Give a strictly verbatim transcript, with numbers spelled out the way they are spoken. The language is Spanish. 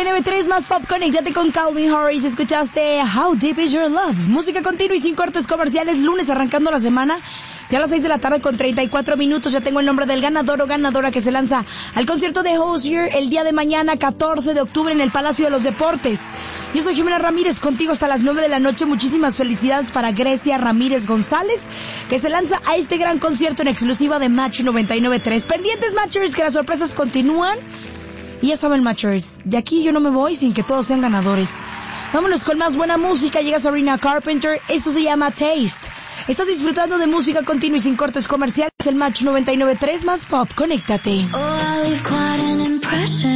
y nueve tres más pop, conéctate con Calvin Harris. Escuchaste How Deep Is Your Love. Música continua y sin cortes comerciales. Lunes arrancando la semana. Ya a las seis de la tarde con treinta y cuatro minutos. Ya tengo el nombre del ganador o ganadora que se lanza al concierto de Hozier el día de mañana, catorce de octubre, en el Palacio de los Deportes. Yo soy Jimena Ramírez, contigo hasta las nueve de la noche. Muchísimas felicidades para Grecia Ramírez González, que se lanza a este gran concierto en exclusiva de Match noventa y nueve tres. Pendientes, Matchers, que las sorpresas continúan. Y ya saben, Matchers, de aquí yo no me voy sin que todos sean ganadores. Vámonos con más buena música. Llega Sabrina Carpenter. Esto se llama Taste. Estás disfrutando de música continua y sin cortes comerciales. El Match noventa y nueve tres más pop. Conéctate. Oh, I leave quite an impression